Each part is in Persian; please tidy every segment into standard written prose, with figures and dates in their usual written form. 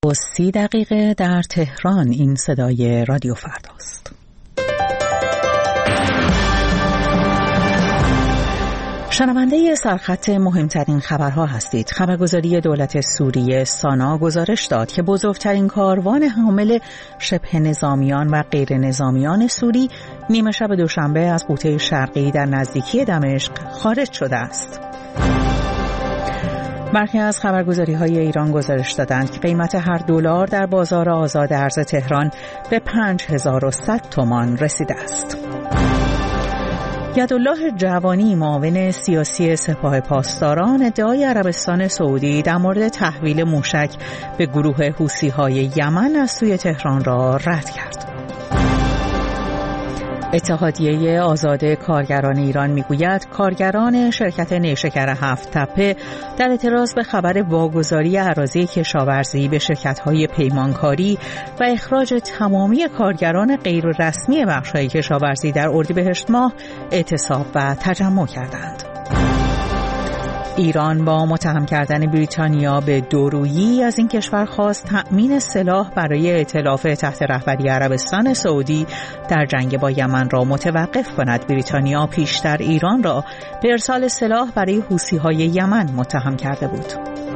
9:30 در تهران. این صدای رادیو فرداست. شنونده سرخط مهمترین خبرها هستید. خبرگزاری دولت سوریه سانا گزارش داد که بزرگترین کاروان حامل شبه نظامیان و غیر نظامیان سوری نیمه شب دوشنبه از غوطه شرقی در نزدیکی دمشق خارج شده است. برخی از خبرگزاری‌های ایران گزارش دادند که قیمت هر دلار در بازار آزاد ارز تهران به 5100 تومان رسیده است. یدالله جوانی معاون سیاسی سپاه پاسداران ادعای عربستان سعودی در مورد تحویل موشک به گروه حوثی‌های یمن از سوی تهران را رد کرد. اتحادیه آزاد کارگران ایران میگوید کارگران شرکت نیشکر هفت تپه در اعتراض به خبر واگذاری اراضی کشاورزی به شرکت‌های پیمانکاری و اخراج تمامی کارگران غیر رسمی بخش‌های کشاورزی در اردیبهشت ماه اعتصاب و تجمع کردند. ایران با متهم کردن بریتانیا به دورویی از این کشور خواست تأمین سلاح برای ائتلاف تحت رهبری عربستان سعودی در جنگ با یمن را متوقف کند. بریتانیا پیشتر ایران را به ارسال سلاح برای حوثی‌های یمن متهم کرده بود.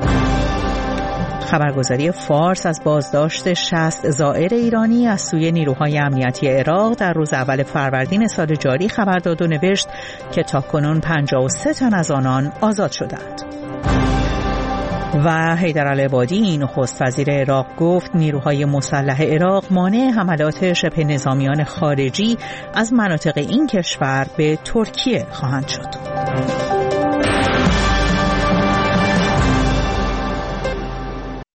خبرگزاری فارس از بازداشت 60 زائر ایرانی از سوی نیروهای امنیتی عراق در روز اول فروردین سال جاری خبر داد و نوشت که تاکنون 53 تن از آنان آزاد شدند. و حیدرالعبادی نخست وزیر عراق گفت نیروهای مسلح عراق مانع حملات شبه نظامیان خارجی از مناطق این کشور به ترکیه خواهند شد.